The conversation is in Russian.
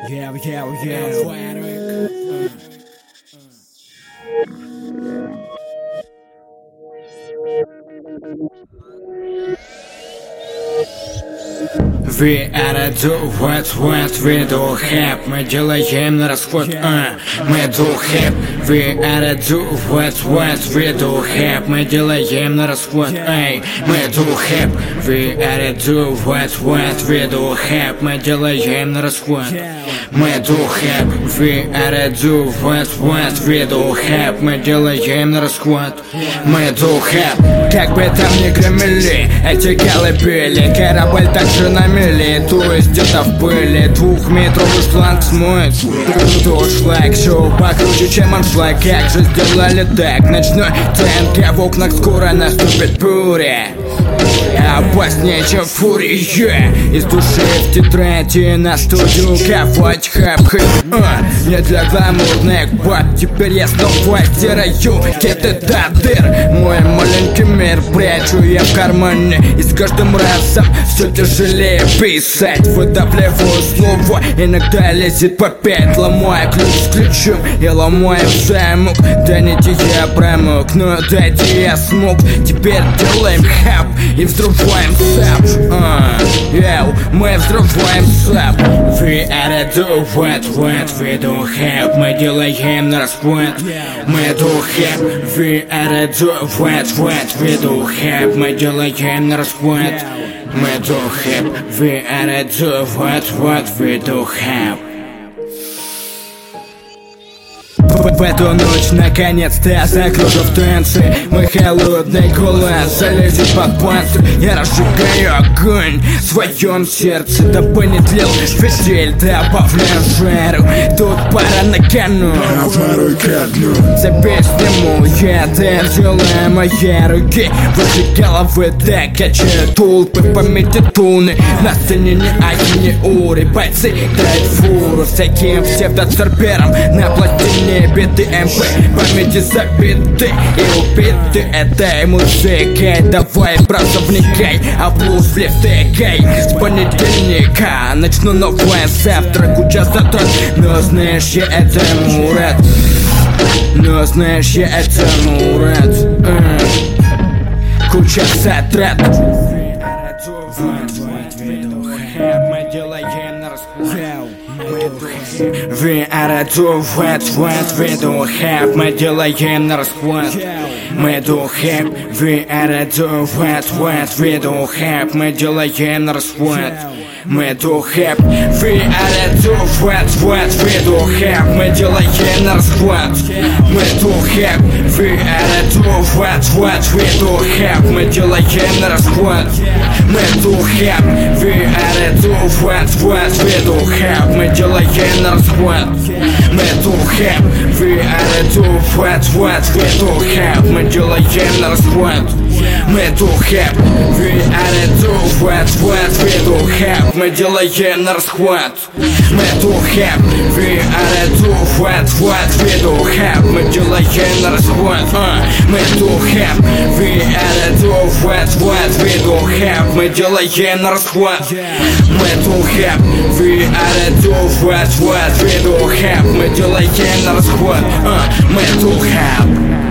We are do what we do have. Мы делаем на расход, мы do have. We are do what we do have. Мы делаем на расход, мы do have. We are do what we do have. Мы делаем на расход, мы do have. We are do what we do have. Мы делаем на расход, мы do have. Как бы там ни гремели эти колыбели, корабль также на мели, то есть где-то в пыли. Двухметровый шланг смоет тот шлак, все покруче, чем аншлаг. Как же сделали так? Ночной ТНК в окнах, скоро наступит буря. Опаснее, чем фурия. Из души в тетради на студию копать хэп-хэп. Не для гламурных баб, теперь я снова стираю кеты до дыр. Мой маленький мир прячу я в кармане, и с каждым разом все тяжелее писать. Выдавливаю слово, иногда лезет по 5. Ломаю ключ с ключом, я ломаю замок. Да не я промок, но дайте я смог. Теперь делаем хэп и взрываем сап. Мы взрываем сап. We are do what we do have. Мы делаем на расход, мы do have. We are do what we do have. Мы делаем на расход, мы do have. We are do what we do have. В эту ночь наконец-то я закружу в танце. Мой холодный голос залезет под панцирь. Я разжигаю огонь в своем сердце, дабы не тлел фитиль. Добавляю жару, тут пара на кону. За песню я делаю мои руки выше головы, так качают толпы в памяти туны. На сцене не аки, не ури, бойцы дают фуру всяким псевдоцерперам. На пластине биты МП, памяти забиты и убиты этой музыкой. Давай, браза, вникай, а блуз втыкай. С понедельника начну новое, завтра куча затрат. Но знаешь, я это Мурат. Но знаешь, я это Мурат. Куча затрат. Мы делаем на расход. We are do what we do have. Мы делаем на расход, мы do have. We are do what we do have. Мы делаем на расход, мы do have. We are do what we do have. Мы делаем на расход, мы do have. We are do what we do have. Мы делаем на расход, мы do have. We are do what we do have. Мы делаем на расход, мы do have. We are do what we do have. Мы делаем на расход, мы do have. We are do what we do have. Мы делаем на расход, мы do have. We are do what we do have. Мы делаем на расход, мы do have. We are do what we do have. Мы делаем на расход, мы do have. We are do what we do have. Мы делаем на расход, мы do have.